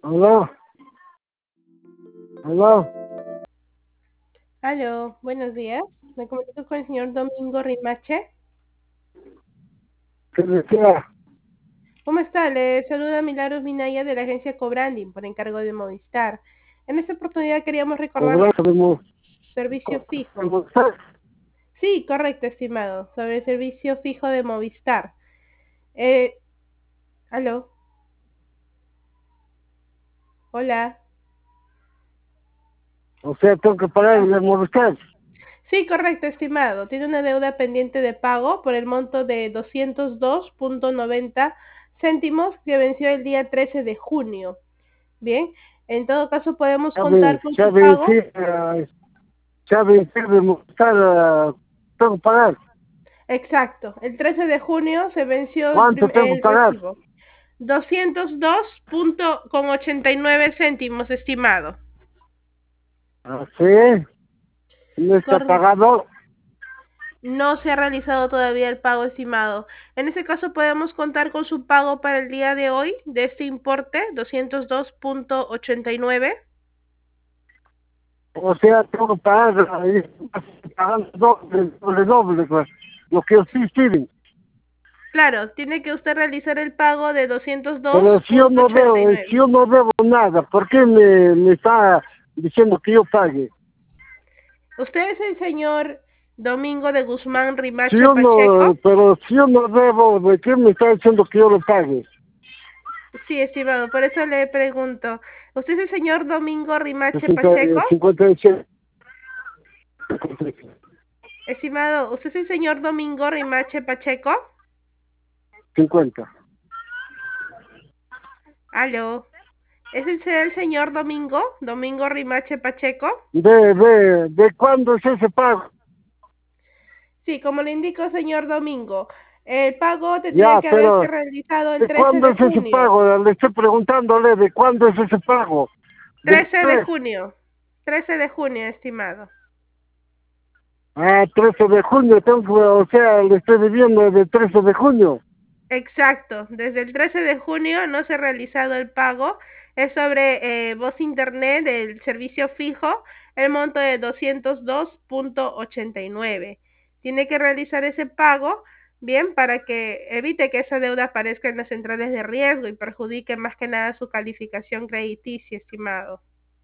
Aló, aló, Aló, buenos días. Me comunico con el señor Domingo Rimache. ¿qué decía? ¿Cómo está? Le saluda Milagros Minaya de la agencia Cobranding por encargo de Movistar. En esta oportunidad queríamos recordar Cobranza servicio de fijo. Movistar. Sí, correcto, estimado, sobre el servicio fijo de Movistar. Eh, aló, hola. O sea, tengo que pagar Ah, el de Movistar. sí, correcto, estimado. Tiene una deuda pendiente de pago por el monto de 202.90 céntimos que venció el día 13 de junio. Bien, en todo caso podemos contar con Ya su vencí, pago. ya vencí de Movistar, tengo que pagar. Exacto, el 13 de junio se venció ¿Cuánto tengo que el pagar? recibo. 202.89 céntimos, estimado. Ah, sí, no está Correcto. pagado. No se ha realizado todavía el pago, estimado. En ese caso podemos contar con su pago para el día de hoy de este importe, 202.89. O sea, tengo que pagar, pagando doble, pues, lo que sí piden. Claro, tiene que usted realizar el pago de Pero si yo no veo, 202.89. si yo no debo nada, ¿por qué me está diciendo que yo pague? ¿Usted es el señor Domingo de Guzmán Si Rimache yo no, Pacheco? pero si yo no debo, ¿de qué me está diciendo que yo lo pague? Sí, estimado, por eso le pregunto. ¿Usted es el señor Domingo Rimache 60, Pacheco? 57, Estimado, ¿usted es el señor Domingo Rimache Pacheco? 50. Aló. ¿Es el señor Domingo? ¿Domingo Rimache Pacheco? ¿De cuándo es ese pago? Sí, como le indico, señor Domingo, el pago tendría Ya, que haberse pero realizado el ¿de 13 cuándo de es ese junio. pago? Le estoy preguntándole, ¿de cuándo es ese pago? ¿Del 13 de 3? junio. 13 de junio, estimado. Ah, 13 de junio, tengo que, o sea, le estoy debiendo del 13 de junio. Exacto, desde el 13 de junio no se ha realizado el pago, es sobre voz internet del servicio fijo, el monto de 202.89. Tiene que realizar ese pago, bien, para que evite que esa deuda aparezca en las centrales de riesgo y perjudique más que nada su calificación crediticia, estimado.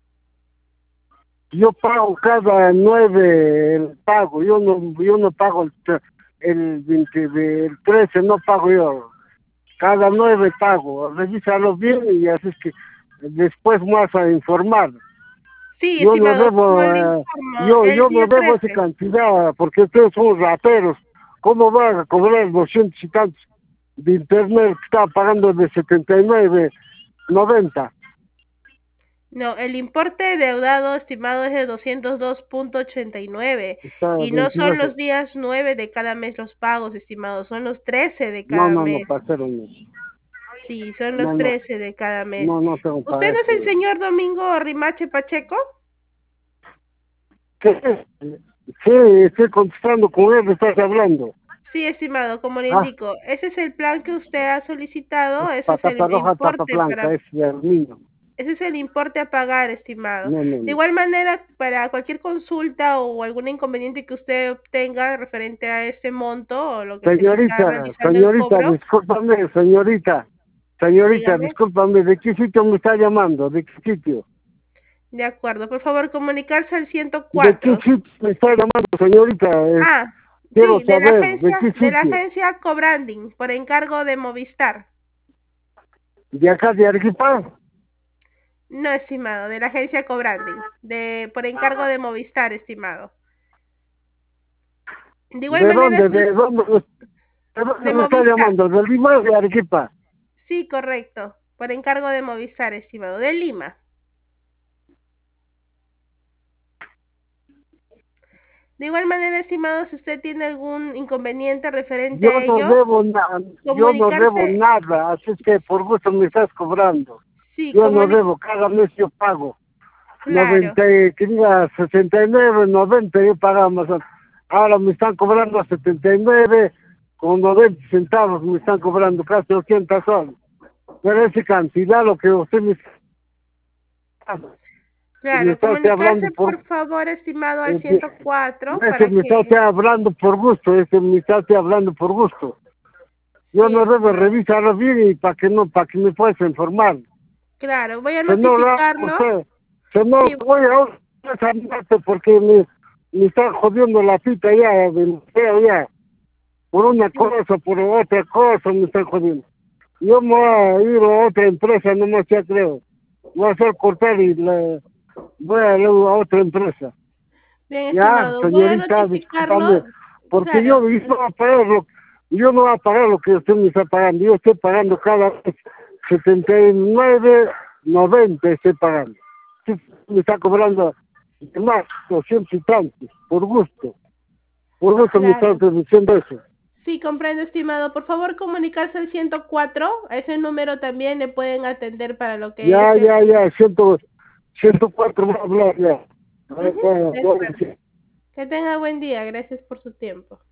Yo pago cada 9 el pago, yo no pago el 20, del 13, no pago yo. Cada 9 pago, revísalo bien y así es que después me vas a informar. Sí, Yo no estimado, como debo, le informo, el yo no día debo esa 13. cantidad, porque ustedes son rateros. ¿Cómo van a cobrar 200 y tantos de internet que estaba pagando de 79.90? No, el importe deudado estimado es de 202.89 Está y no son 22. los días 9 de cada mes los pagos, estimado, son los 13 de No, cada no, no, mes. pasaron. Sí, son los No, no, 13 de cada mes. no, no tengo ¿Usted para no es el eso. señor Domingo Rimache Pacheco? ¿Qué? Sí, estoy contestando con él, estás hablando. Sí, estimado, como le Ah, indico, ese es el plan que usted ha es solicitado, ese es el patata roja, tapa importe blanca, para es el niño. ese es el importe a pagar, estimado. No, no, De no. igual manera, para cualquier consulta o algún inconveniente que usted tenga referente a este monto o lo que se le está realizando el Señorita, cobro, discúlpame, señorita, dígame. discúlpame, ¿de qué sitio me está llamando? ¿De qué sitio? De acuerdo, por favor, comunicarse al ¿De qué 104. sitio me está llamando, señorita? Ah, Quiero sí, saber, ¿de qué de la sitio? agencia Cobranding, por encargo de Movistar. ¿De acá, de Arequipa? No, estimado, de la agencia Cobranding, por encargo de Movistar, estimado. De igual ¿De manera, dónde? si ¿De dónde de me está Movistar. llamando? ¿De Lima o de Arequipa? Sí, correcto. Por encargo de Movistar, estimado. De Lima. De igual manera, estimado, si usted tiene algún inconveniente referente Yo a no ello, debo nada, yo no debo comunicarse, nada, así es que por gusto me estás cobrando. sí, Yo no debo, cada mes yo pago. claro, Que diga 69, 90 yo pagaba más. Ahora me están cobrando 79 con 90 centavos, me están cobrando casi 80 soles. Pero esa cantidad lo que usted me... Claro, Me está usted hablando comunicarse por favor, estimado, al eh, 104 ese para me está usted que... hablando por gusto, ese me está usted hablando por gusto. Yo Sí, no debo estimado. revisarlo bien y para que me puedas informar. Claro, voy a Si no lo hago, notificarlo. usted, si no Sí, voy a examinarte porque me está jodiendo la cita ya, del feo ya. Por una sí, cosa, por otra cosa me están jodiendo. Yo me voy a ir a otra empresa, nomás ya creo. Voy a hacer cortar y voy a ir a otra empresa. bien, Ya, estimado, voy a señorita, discúlpame, notificarlo. porque Claro, yo no voy a pagar lo que usted me está pagando. Yo estoy pagando cada vez 79,90 estoy pagando. Sí, me está cobrando más, 200 y tantos, por gusto. Por gusto me está claro. diciendo eso. Sí, comprendo, estimado. Por favor, comunicarse al 104. A ese número también le pueden atender para lo que es el... Ya, 104 voy a hablar ya. Ujú, Bueno, de bueno, acuerdo. sí. Que tenga buen día. Gracias por su tiempo.